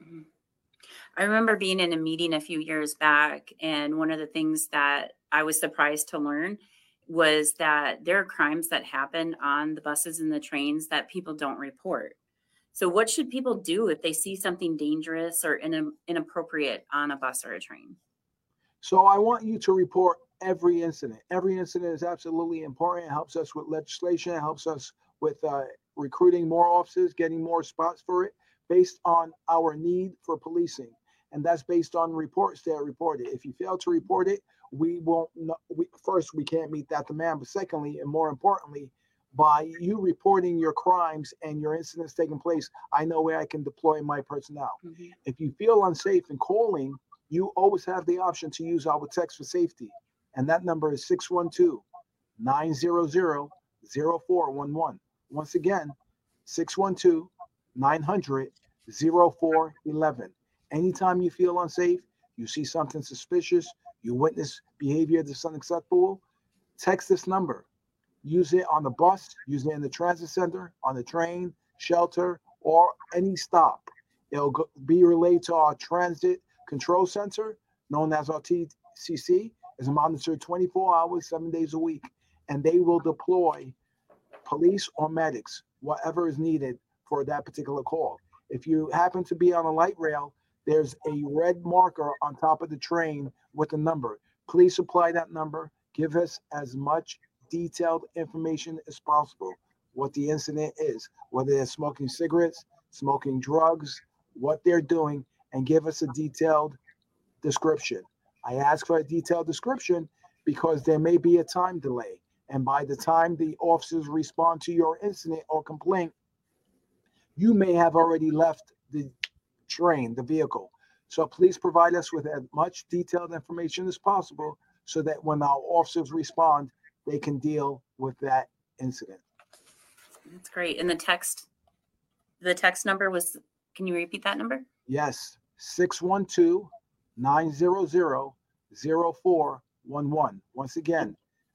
I remember being in a meeting a few years back, and one of the things that I was surprised to learn was that there are crimes that happen on the buses and the trains that people don't report. So what should people do if they see something dangerous or inappropriate on a bus or a train? So I want you to report every incident. Every incident is absolutely important. It helps us with legislation. It helps us with recruiting more officers, getting more spots for it, based on our need for policing. And that's based on reports that are reported. If you fail to report it, we won't know. First, we can't meet that demand. But secondly, and more importantly, by you reporting your crimes and your incidents taking place, I know where I can deploy my personnel. Mm-hmm. If you feel unsafe in calling, you always have the option to use our text for safety. And that number is 612-900-0411. Once again, 612-900-0411. Anytime you feel unsafe, you see something suspicious, you witness behavior that's unacceptable, text this number. Use it on the bus, use it in the transit center, on the train, shelter, or any stop. It'll be relayed to our transit control center, known as our TCC. It's monitored 24 hours, 7 days a week, and they will deploy police or medics, whatever is needed for that particular call. If you happen to be on a light rail, there's a red marker on top of the train with a number. Please supply that number. Give us as much detailed information as possible, what the incident is, whether they're smoking cigarettes, smoking drugs, what they're doing, and give us a detailed description. I ask for a detailed description because there may be a time delay. And by the time the officers respond to your incident or complaint, you may have already left the train, the vehicle. So please provide us with as much detailed information as possible so that when our officers respond, they can deal with that incident. That's great. And the text number was, can you repeat that number? Yes, 612-900-0411. Once again,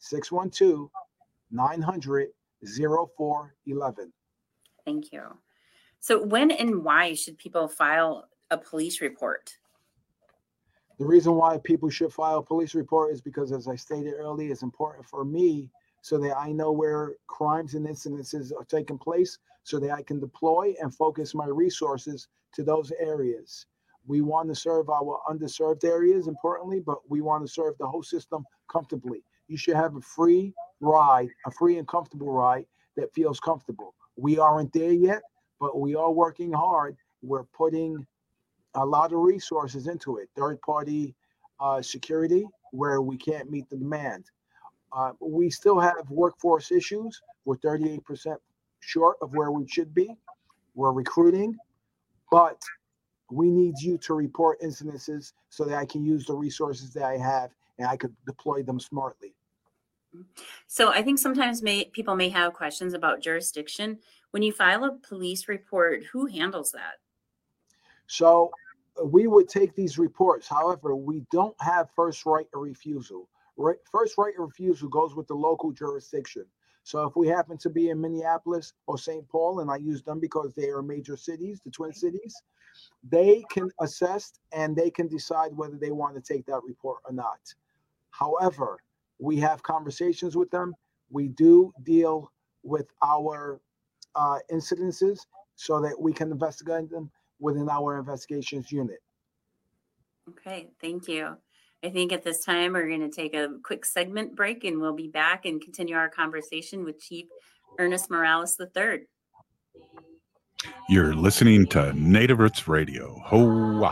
612-900-0411. Thank you. So when and why should people file a police report? The reason why people should file a police report is because, as I stated earlier, it's important for me so that I know where crimes and incidences are taking place so that I can deploy and focus my resources to those areas. We want to serve our underserved areas, importantly, but we want to serve the whole system comfortably. You should have a free ride, a free and comfortable ride that feels comfortable. We aren't there yet, but we are working hard. We're putting a lot of resources into it. Third-party security, where we can't meet the demand. We still have workforce issues. We're 38% short of where we should be. We're recruiting, but we need you to report incidences so that I can use the resources that I have and I could deploy them smartly. So I think sometimes people may have questions about jurisdiction. When you file a police report, who handles that? So we would take these reports. However, we don't have first right of refusal. First right of refusal goes with the local jurisdiction. So if we happen to be in Minneapolis or St. Paul, and I use them because they are major cities, the Twin Cities, they can assess and they can decide whether they want to take that report or not. However, we have conversations with them. We do deal with our incidences so that we can investigate them within our investigations unit. Okay, thank you. I think at this time we're going to take a quick segment break and we'll be back and continue our conversation with Chief Ernest Morales III. You're listening to Native Roots Radio. Hoa.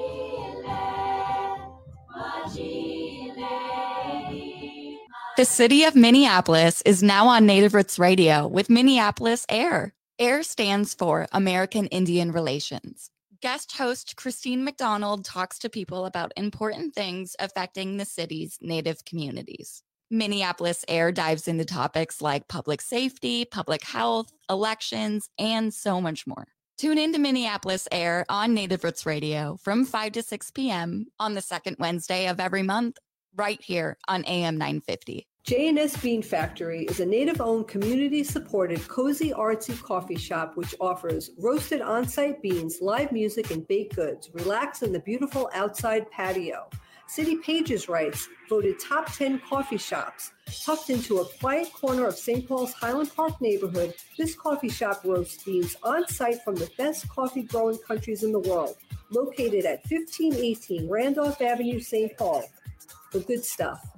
The city of Minneapolis is now on Native Roots Radio with Minneapolis AIR. AIR stands for American Indian Relations. Guest host Christine McDonald talks to people about important things affecting the city's Native communities. Minneapolis AIR dives into topics like public safety, public health, elections, and so much more. Tune in to Minneapolis AIR on Native Roots Radio from 5 to 6 p.m. on the second Wednesday of every month, right here on AM 950. J&S Bean Factory is a Native-owned, community-supported, cozy, artsy coffee shop which offers roasted on-site beans, live music, and baked goods. Relax in the beautiful outside patio. City Pages writes, voted top 10 coffee shops. Tucked into a quiet corner of St. Paul's Highland Park neighborhood, this coffee shop roasts beans on-site from the best coffee-growing countries in the world. Located at 1518 Randolph Avenue, St. Paul. The good stuff.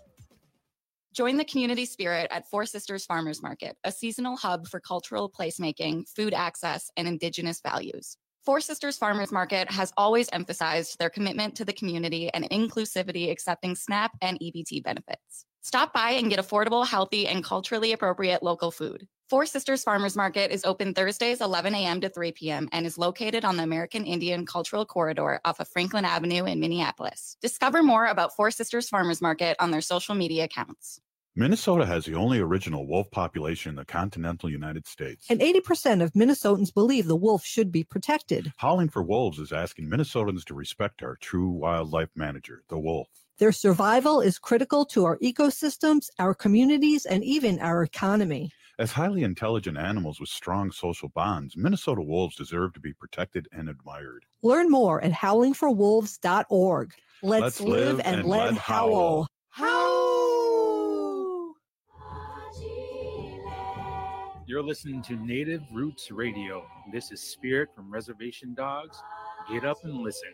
Join the community spirit at Four Sisters Farmers Market, a seasonal hub for cultural placemaking, food access, and Indigenous values. Four Sisters Farmers Market has always emphasized their commitment to the community and inclusivity, accepting SNAP and EBT benefits. Stop by and get affordable, healthy, and culturally appropriate local food. Four Sisters Farmers Market is open Thursdays 11 a.m. to 3 p.m. and is located on the American Indian Cultural Corridor off of Franklin Avenue in Minneapolis. Discover more about Four Sisters Farmers Market on their social media accounts. Minnesota has the only original wolf population in the continental United States. And 80% of Minnesotans believe the wolf should be protected. Howling for Wolves is asking Minnesotans to respect our true wildlife manager, the wolf. Their survival is critical to our ecosystems, our communities, and even our economy. As highly intelligent animals with strong social bonds, Minnesota wolves deserve to be protected and admired. Learn more at howlingforwolves.org. Let's live and let howl. Howl! You're listening to Native Roots Radio. This is Spirit from Reservation Dogs. Get up and listen.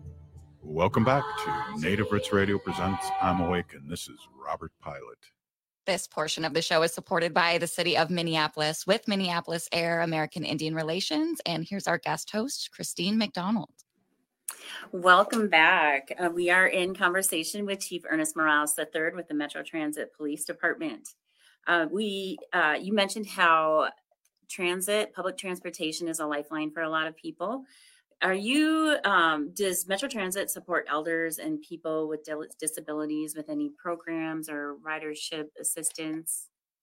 Welcome back to Native Roots Radio presents I'm Awake, and this is Robert Pilot. This portion of the show is supported by the city of Minneapolis with Minneapolis Air American Indian Relations. And here's our guest host, Christine McDonald. Welcome back. We are in conversation with Chief Ernest Morales III with the Metro Transit Police Department. You mentioned how public transportation is a lifeline for a lot of people. Does Metro Transit support elders and people with disabilities with any programs or ridership assistance?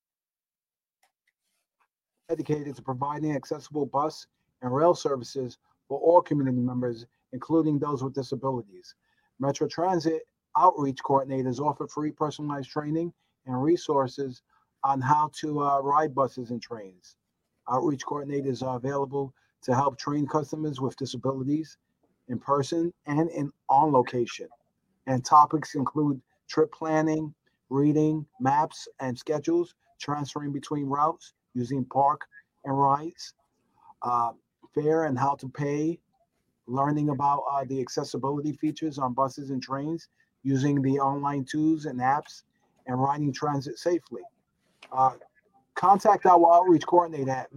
Dedicated to providing accessible bus and rail services for all community members, including those with disabilities. Metro Transit outreach coordinators offer free personalized training and resources on how to ride buses and trains. Outreach coordinators are available to help train customers with disabilities in person and on location. And topics include trip planning, reading maps and schedules, transferring between routes, using park and rides, fare and how to pay, learning about the accessibility features on buses and trains, using the online tools and apps, and riding transit safely. Contact our outreach coordinator at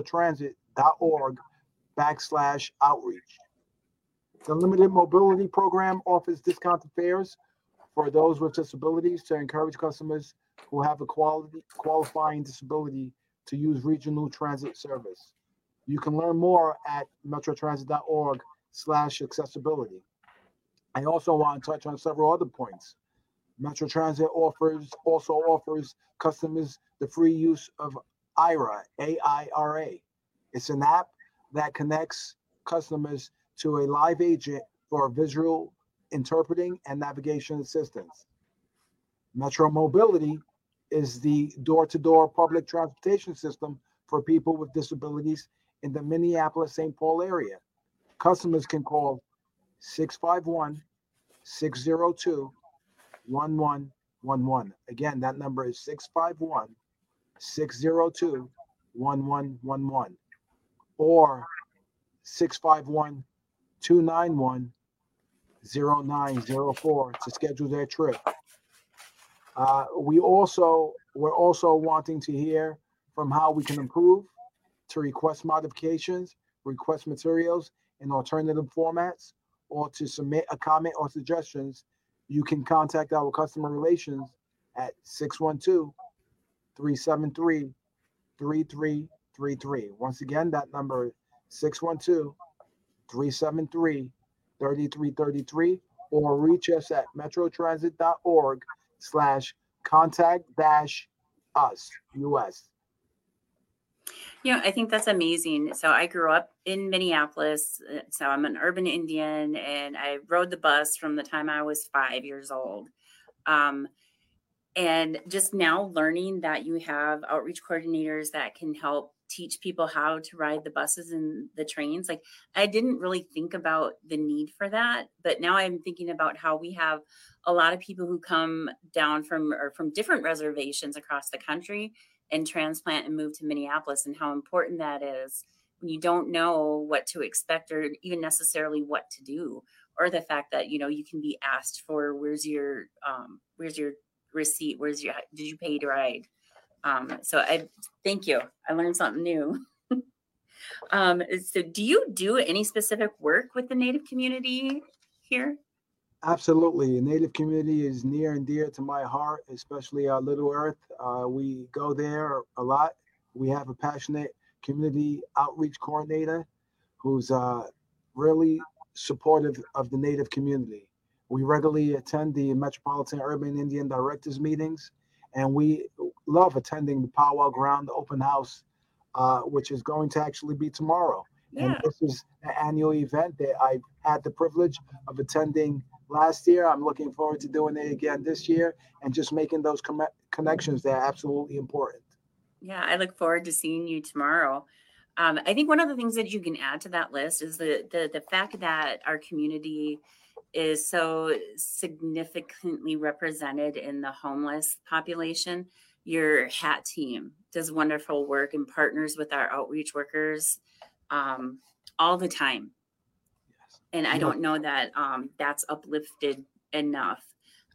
metrotransit.org/outreach. The Limited Mobility Program offers discounted fares for those with disabilities to encourage customers who have a qualifying disability to use regional transit service. You can learn more at metrotransit.org/accessibility. I also want to touch on several other points. Metro Transit also offers customers the free use of AIRA, A-I-R-A. It's an app that connects customers to a live agent for visual interpreting and navigation assistance. Metro Mobility is the door-to-door public transportation system for people with disabilities in the Minneapolis-St. Paul area. Customers can call 651-602-1111. Again, that number is 651-602-1111 or 651-291-0904 to schedule their trip. We're also wanting to hear from how we can improve, to request modifications, request materials in alternative formats, or to submit a comment or suggestions. You can contact our customer relations at 612-373-3333. Once again, that number is 612-373-3333, or reach us at metrotransit.org/contact-us US. I think that's amazing. So I grew up in Minneapolis. So I'm an urban Indian, and I rode the bus from the time I was 5 years old. And just now learning that you have outreach coordinators that can help teach people how to ride the buses and the trains. Like, I didn't really think about the need for that, but now I'm thinking about how we have a lot of people who come down from different reservations across the country and transplant and move to Minneapolis, and how important that is when you don't know what to expect or even necessarily what to do, or the fact that, you can be asked for, where's your receipt? Did you pay to ride? So I thank you. I learned something new. So do you do any specific work with the Native community here? Absolutely. The Native community is near and dear to my heart, especially Little Earth. We go there a lot. We have a passionate community outreach coordinator who's really supportive of the Native community. We regularly attend the Metropolitan Urban Indian Directors meetings, and we love attending the Powwow Ground open house, which is going to actually be tomorrow. Yeah. And this is an annual event that I've had the privilege of attending last year. I'm looking forward to doing it again this year, and just making those connections that are absolutely important. Yeah, I look forward to seeing you tomorrow. I think one of the things that you can add to that list is the fact that our community is so significantly represented in the homeless population. Your HAT team does wonderful work and partners with our outreach workers all the time. And I don't know that that's uplifted enough.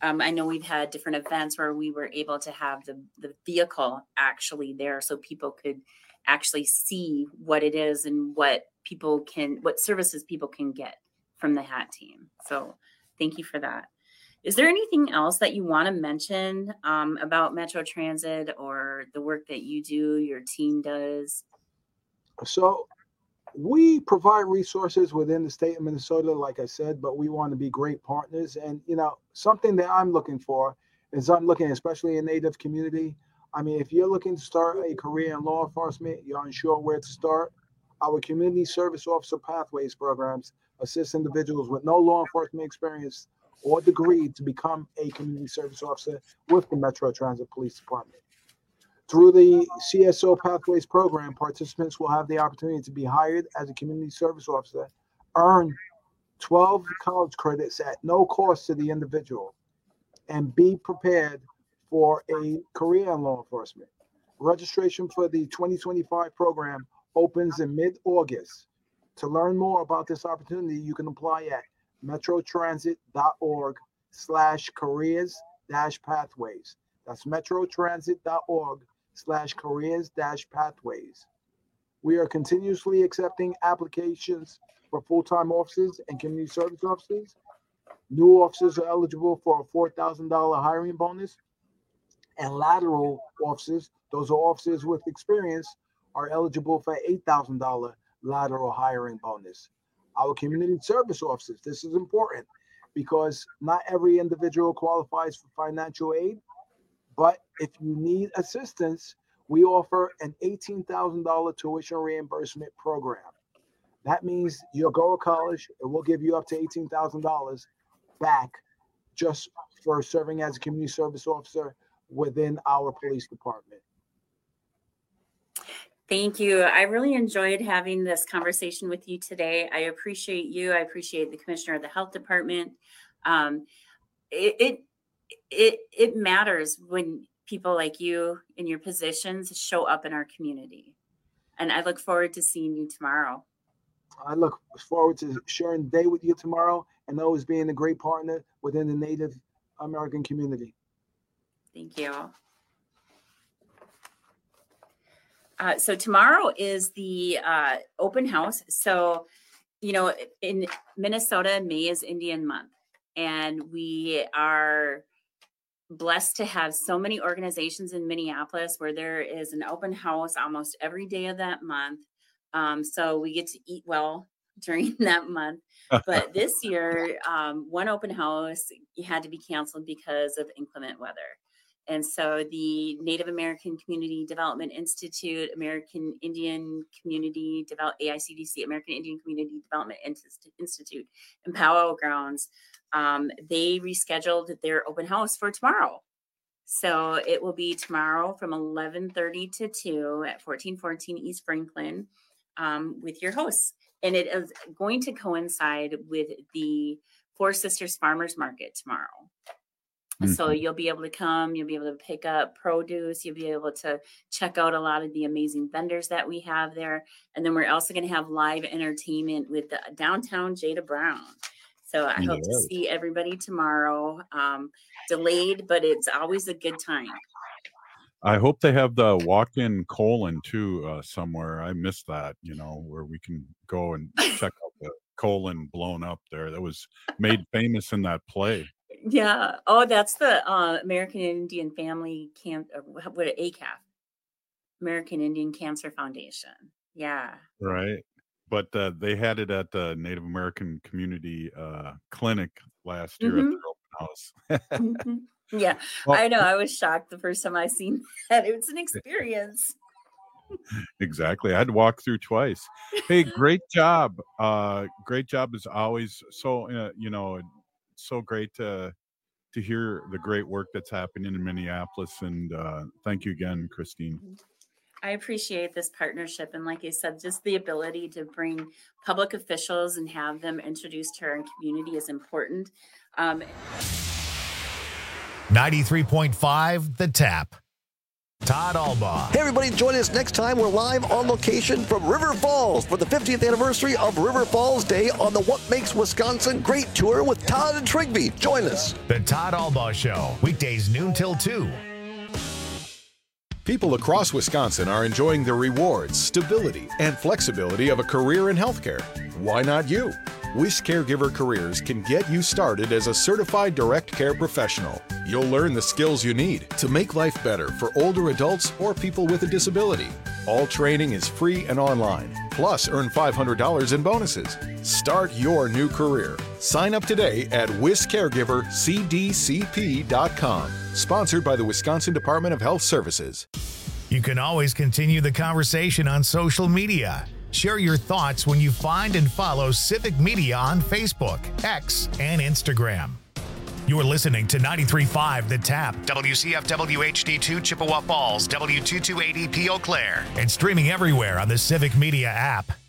I know we've had different events where we were able to have the vehicle actually there so people could actually see what it is and what services people can get from the HAT team. So thank you for that. Is there anything else that you want to mention about Metro Transit or the work that you do, your team does? So we provide resources within the state of Minnesota, like I said, but we want to be great partners. And, something that I'm looking for is especially in Native community. I mean, if you're looking to start a career in law enforcement, you're unsure where to start, our Community Service Officer Pathways programs assist individuals with no law enforcement experience or degree to become a community service officer with the Metro Transit Police Department. Through the CSO Pathways program, participants will have the opportunity to be hired as a community service officer, earn 12 college credits at no cost to the individual, and be prepared for a career in law enforcement. Registration for the 2025 program opens in mid-August. To learn more about this opportunity, you can apply at metrotransit.org/careers-pathways. That's metrotransit.org/careers-pathways. We are continuously accepting applications for full-time officers and community service officers. New officers are eligible for a $4,000 hiring bonus, and lateral officers, those are officers with experience, are eligible for $8,000 lateral hiring bonus. Our community service officers, this is important because not every individual qualifies for financial aid, but if you need assistance, we offer an $18,000 tuition reimbursement program. That means you'll go to college and we'll give you up to $18,000 back just for serving as a community service officer within our police department. Thank you. I really enjoyed having this conversation with you today. I appreciate you. I appreciate the Commissioner of the Health Department. It matters when people like you in your positions show up in our community. And I look forward to seeing you tomorrow. I look forward to sharing the day with you tomorrow and always being a great partner within the Native American community. Thank you. So tomorrow is the open house. So, in Minnesota, May is Indian Month. And we are blessed to have so many organizations in Minneapolis where there is an open house almost every day of that month. So we get to eat well during that month. But this year, one open house had to be canceled because of inclement weather. And so the Native American Community Development Institute, American Indian Community AICDC, American Indian Community Development Institute, and Powwow Grounds, they rescheduled their open house for tomorrow. So it will be tomorrow from 11:30 to 2 at 1414 East Franklin with your hosts. And it is going to coincide with the Four Sisters Farmers Market tomorrow. So you'll be able to come, you'll be able to pick up produce, you'll be able to check out a lot of the amazing vendors that we have there. And then we're also going to have live entertainment with the downtown Jada Brown. So I hope to see everybody tomorrow. Delayed, but it's always a good time. I hope they have the walk-in colon too somewhere. I missed that, where we can go and check out the colon blown up there. That was made famous in that play. Yeah. Oh, that's the American Indian Family ACAF, American Indian Cancer Foundation. Yeah. Right. But they had it at the Native American Community Clinic last year at the open house. Yeah. Well, I know. I was shocked the first time I seen that. It was an experience. Exactly. I had to walk through twice. Hey, great job. Great job as always. So, so great to hear the great work that's happening in Minneapolis, and thank you again, Christine. I appreciate this partnership, and like I said, just the ability to bring public officials and have them introduced to our community is important. 93.5 The Tap. Todd Albaugh. Hey, everybody, join us next time. We're live on location from River Falls for the 50th anniversary of River Falls Day on the What Makes Wisconsin Great tour with Todd and Trigby. Join us. The Todd Albaugh Show, weekdays noon till 2. People across Wisconsin are enjoying the rewards, stability, and flexibility of a career in healthcare. Why not you? WIS Caregiver Careers can get you started as a certified direct care professional. You'll learn the skills you need to make life better for older adults or people with a disability. All training is free and online. Plus, earn $500 in bonuses. Start your new career. Sign up today at wiscaregivercdcp.com. Sponsored by the Wisconsin Department of Health Services. You can always continue the conversation on social media. Share your thoughts when you find and follow Civic Media on Facebook, X, and Instagram. You're listening to 93.5 The Tap, WCFW HD2 Chippewa Falls, W228EP Eau Claire, and streaming everywhere on the Civic Media app.